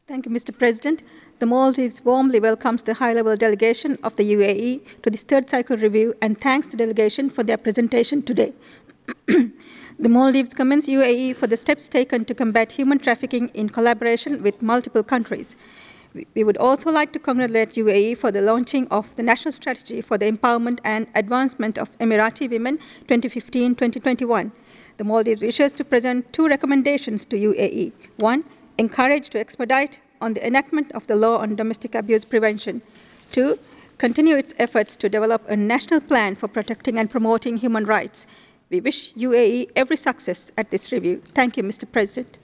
Thank you, Mr. President. The Maldives warmly welcomes the high-level delegation of the UAE to this third cycle review and thanks the delegation for their presentation today. The Maldives commends UAE for the steps taken to combat human trafficking in collaboration with multiple countries. We would also like to congratulate UAE for the launching of the National Strategy for the Empowerment and Advancement of Emirati Women 2015-2021. The Maldives wishes to present two recommendations to UAE. One, encourage to expedite on the enactment of the law on domestic abuse prevention. Two, continue its efforts to develop a national plan for protecting and promoting human rights. We wish UAE every success at this review. Thank you, Mr. President.